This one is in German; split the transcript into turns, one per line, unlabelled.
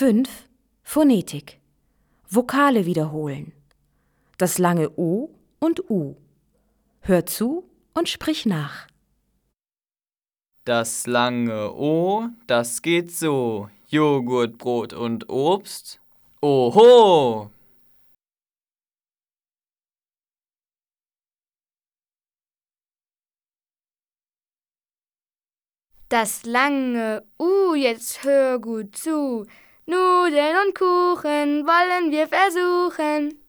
5. Phonetik. Vokale wiederholen. Das lange O und U. Hör zu und sprich nach.
Das lange O, das geht so. Joghurt, Brot und Obst. Oho!
Das lange jetzt hör gut zu. Nudeln und Kuchen wollen wir versuchen.